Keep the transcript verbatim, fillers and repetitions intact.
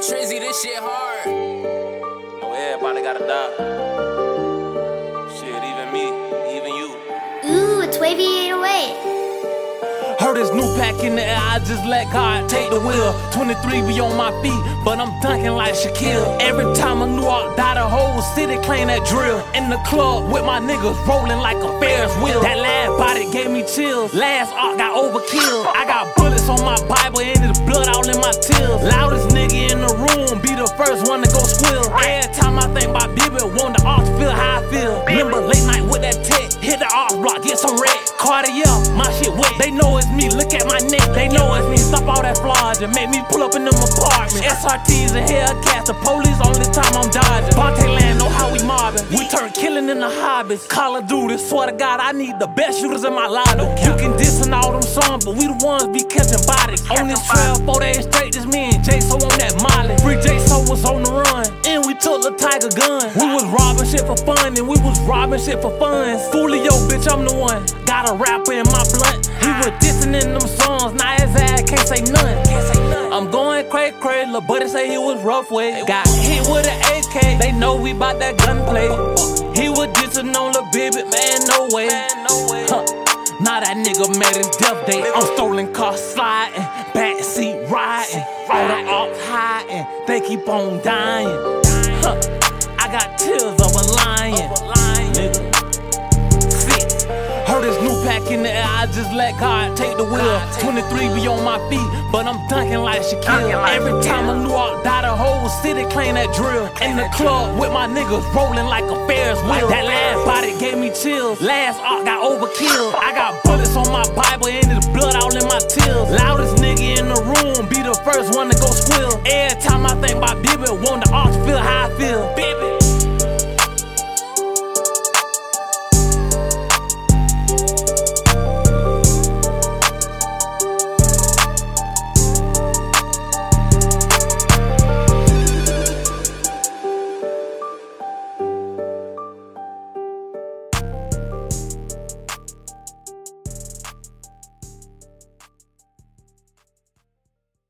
Trizzy, this shit hard. Oh, everybody gotta die. Shit, even me, even you. Ooh, it's Wavy eight oh eight. Heard this new pack in the air, I just let God take the wheel. twenty-three be on my feet, but I'm dunking like Shaquille. Every time a new art die, the whole city claim that drill. In the club with my niggas rolling like a Ferris wheel. That last body gave me chills, last art got overkill. I got bullets on my Bible and there's blood all in my tears. Loudest nigga in the room, be the first one to go squill. Every time I think about Bibby, want the art to feel how I feel. Remember late night with that tech, hit the art block, get some red. Cartier, my shit wet, they know it's me, look at my neck, they know it's me. Stop all that flaws and make me pull up in them apartments. S R Ts and Hellcats, the police only time I'm dodging. Bonte land know how we mobbing, we turn killing into hobbies. Call of Duty, swear to God, I need the best shooters in my lobby. You can diss in all them songs, but we the ones be catching bodies. On this trail, four days straight, just me and J-So on that Molly. Free J-So was on the run, and we took the Tiger gun. We was robbing shit for fun, and we was robbing shit for fun. Foolio, bitch, I'm the one. Got a rapper in my blunt. He was dissing in them songs, now his ass can't say none. I'm going cray cray, lil' buddy say he was rough way. Got hit with an A K, they know we bout that gunplay. He was dissing on lil' baby, man, no way. Huh. Now that nigga made his death day. I'm stolen car sliding, backseat riding, all the ops hiding, they keep on dying. Huh. I got tears of a lion, nigga. Heard this new pack in the air, I just let God take the wheel. twenty-three be on my feet, but I'm dunking like Shaquille. Every time a new art die, the whole city claim that drill. In the club with my niggas rolling like a Ferris wheel. That last body gave me chills, last art got overkill. I got bullets on my Bible and there's blood all in my tears. Loudest nigga in the room, be the first one to go squill. Every time I think about Bibby, want the art to feel how